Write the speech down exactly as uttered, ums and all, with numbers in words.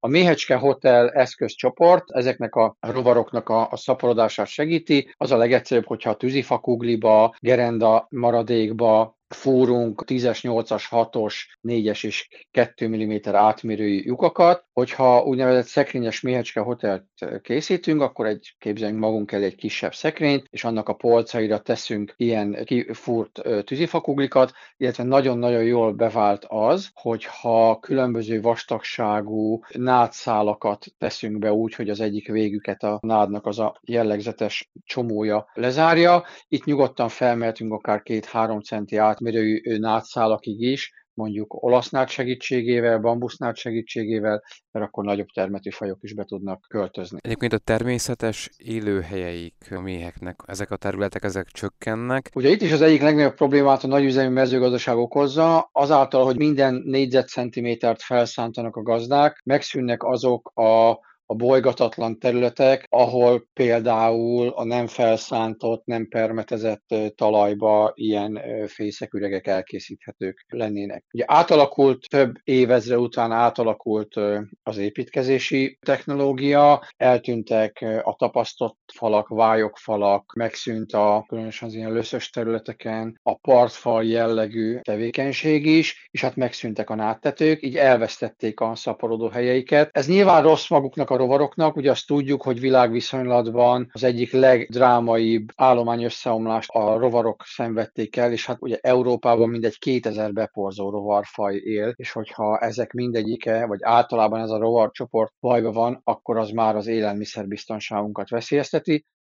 A Méhecske Hotel eszközcsoport ezeknek a rovaroknak a, a szaporodását segíti. Az a legegyszerűbb, hogyha a tűzifakugliba, gerenda maradékba fúrunk tízes, nyolcas, hatos, négyes és két milliméter átmérőjű lyukakat. Hogyha úgynevezett szekrényes Méhecske Hotelt készítünk, akkor egy, képzeljünk magunk elé egy kisebb szekrényt, és annak a polcaira teszünk ilyen kifúrt tűzifakuglikat, illetve nagyon-nagyon jól bevált az, hogyha különböző vastagságú nádszálakat teszünk be úgy, hogy az egyik végüket a nádnak az a jellegzetes csomója lezárja. Itt nyugodtan felmehetünk akár két-három centi átmérőjű nádszálakig is, mondjuk olasznád segítségével, bambusznád segítségével, mert akkor nagyobb termetű fajok is be tudnak költözni. Egyébként a természetes élőhelyeik a méheknek, ezek a területek, ezek csökkennek. Ugye itt is az egyik legnagyobb problémát a nagyüzemű mezőgazdaság okozza, azáltal, hogy minden négyzetcentimétert felszántanak a gazdák, megszűnnek azok a a bolygatatlan területek, ahol például a nem felszántott, nem permetezett talajba ilyen fészeküregek elkészíthetők lennének. Ugye átalakult, több évezre után átalakult az építkezési technológia, eltűntek a tapasztott falak, vályogfalak, megszűnt a különösen az ilyen löszös területeken a partfal jellegű tevékenység is, és hát megszűntek a nádtetők, így elvesztették a szaporodó helyeiket. Ez nyilván rossz maguknak a rovaroknak, ugye azt tudjuk, hogy világviszonylatban az egyik legdrámaibb állomány összeomlást a rovarok szenvedték el, és hát ugye Európában mindegy kétezer beporzó rovarfaj él, és hogyha ezek mindegyike, vagy általában ez a rovarcsoport bajban van, akkor az már az élelmiszerbiztonságunkat veszélyezteti.